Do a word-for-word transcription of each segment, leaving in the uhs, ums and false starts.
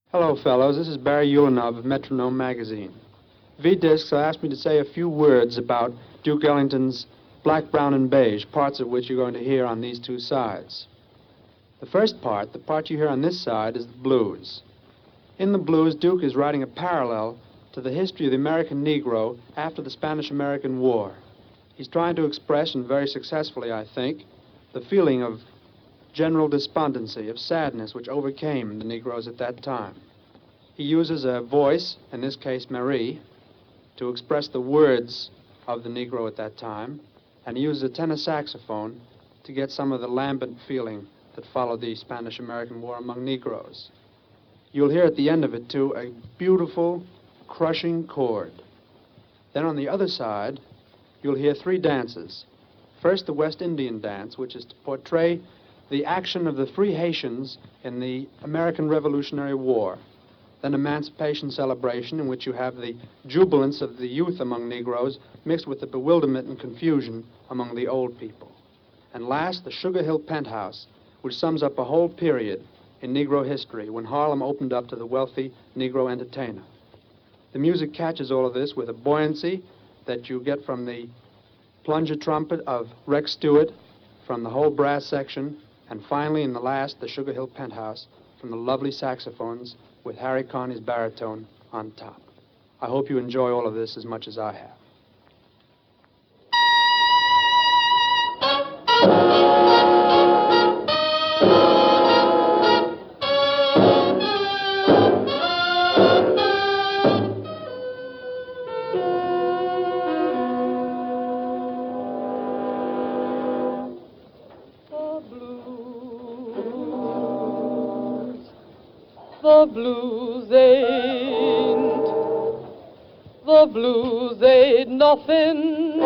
Hello, fellows. This is Barry Ulanov of Metronome Magazine. V-Discs asked me to say a few words about Duke Ellington's Black, Brown, and Beige, parts of which you're going to hear on these two sides. The first part, the part you hear on this side, is the blues. In the blues, Duke is writing a parallel to the history of the American Negro after the Spanish-American War. He's trying to express, and very successfully, I think, the feeling of general despondency, of sadness, which overcame the Negroes at that time. He uses a voice, in this case Marie, to express the words of the Negro at that time, and he uses a tenor saxophone to get some of the lambent feeling that followed the Spanish-American War among Negroes. You'll hear at the end of it, too, a beautiful, crushing chord. Then on the other side, you'll hear three dances. First, the West Indian dance, which is to portray the action of the free Haitians in the American Revolutionary War. Then Emancipation Celebration, in which you have the jubilance of the youth among Negroes mixed with the bewilderment and confusion among the old people. And last, the Sugar Hill Penthouse, which sums up a whole period in Negro history when Harlem opened up to the wealthy Negro entertainer. The music catches all of this with a buoyancy that you get from the plunger trumpet of Rex Stewart, from the whole brass section, and finally, in the last, the Sugar Hill Penthouse, from the lovely saxophones with Harry Carney's baritone on top. I hope you enjoy all of this as much as I have. The blues ain't, the blues ain't nothing.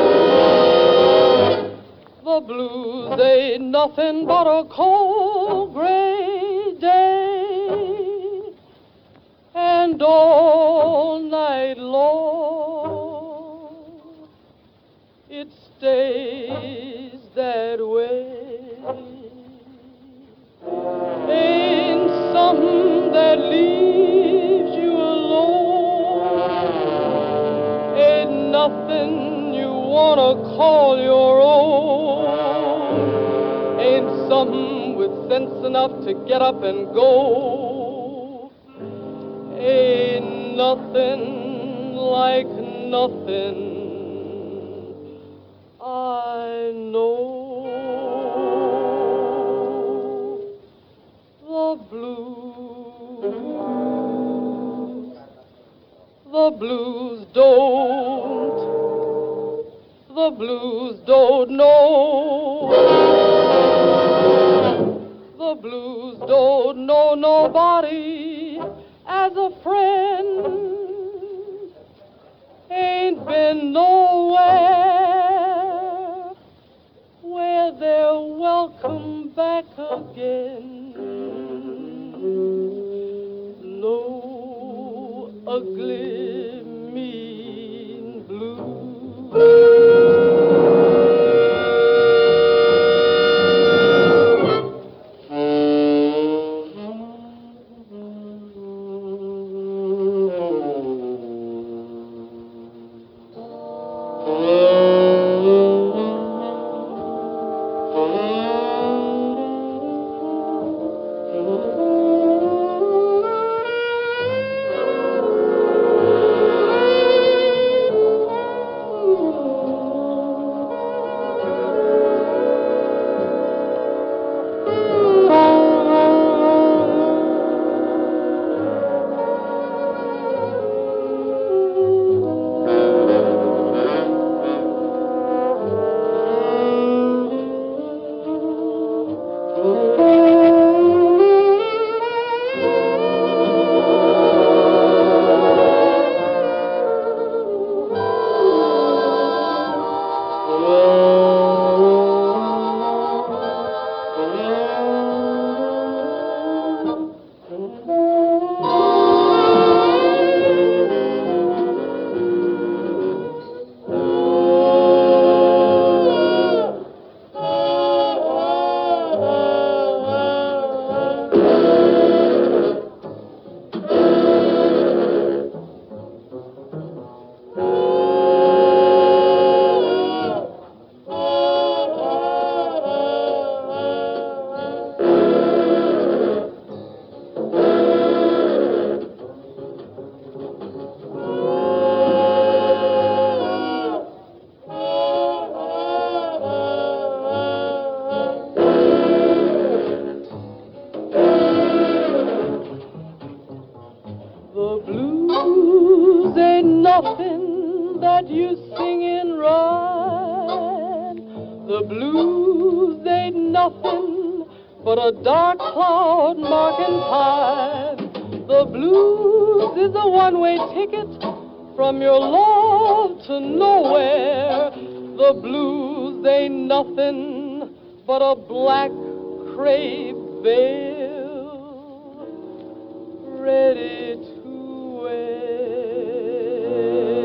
The blues ain't nothing but a cold gray day. And all night long it stays that way. Ain't something that leaves you alone. Ain't nothing you wanna call your own. Ain't something with sense enough to get up and go. Ain't nothing like nothing I know. The blues, the blues don't, the blues don't know. The blues don't know nobody as a friend. Ain't been nowhere where they're welcome back again. No ugly, mean blues. nothing that you sing in rhyme. The blues ain't nothing but a dark cloud marking time. The blues is a one-way ticket from your love to nowhere. The blues ain't nothing but a black crepe veil ready to wear.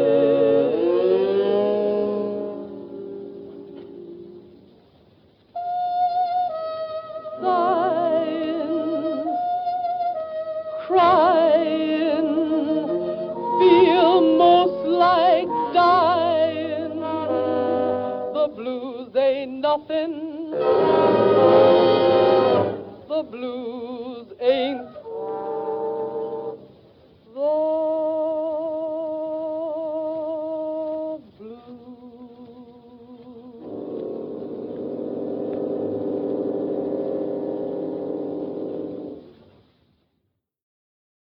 Sighing, crying, feel most like dying. The blues ain't nothing. The blues ain't